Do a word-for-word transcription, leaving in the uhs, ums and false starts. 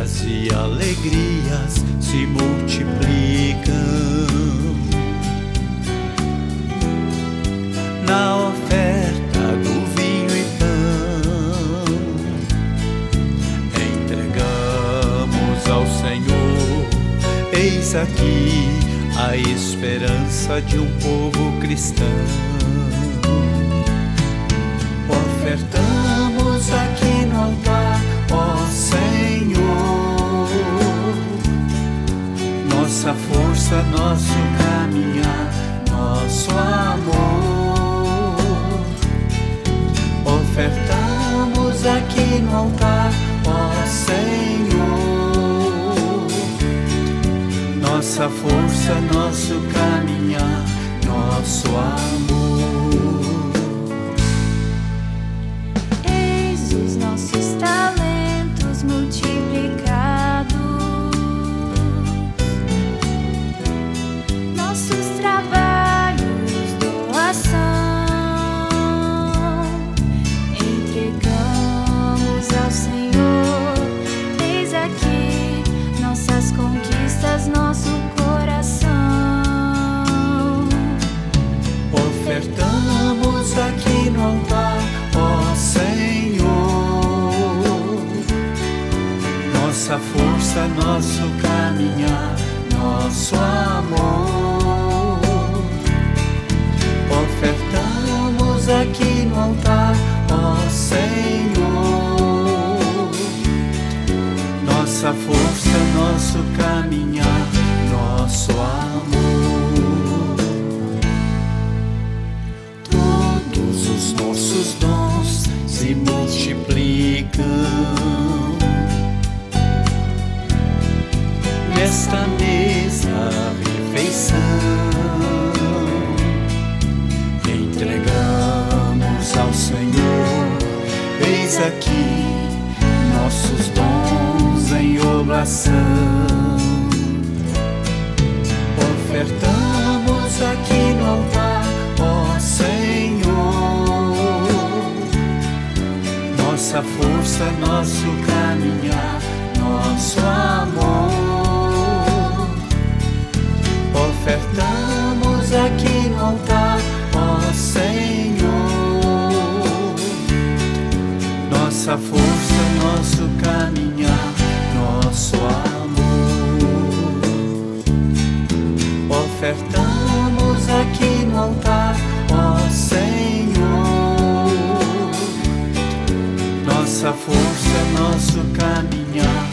vitórias e alegrias se multiplicam na oferta do vinho e pão. Entregamos ao Senhor, eis aqui a esperança de um povo cristão. Ofertamos aqui no altar, ó Senhor, nossa força, nosso caminhar, nosso amor. Ofertamos aqui no altar, ó Senhor, nossa força, nosso caminhar, nosso amor. Nossos talentos multiplicados, nossos trabalhos, doação, entregamos ao Senhor. Eis aqui nossas conquistas, nosso coração. Ofertamos aqui no altar, ó Senhor, nossa força, nosso caminhar, nosso amor. Ofertamos aqui no altar, ó Senhor, nossa força, nosso caminhar, nosso amor. Todos os nossos dons se multiplicam nesta mesa, refeição. Entregamos ao Senhor, eis aqui nossos dons em oblação. Ofertamos aqui no altar, ó Senhor, nossa força, nosso caminhar, nosso amor. Ofertamos aqui no altar, ó Senhor, nossa força, nosso caminhar, nosso amor. Ofertamos aqui no altar, ó Senhor, nossa força, nosso caminhar,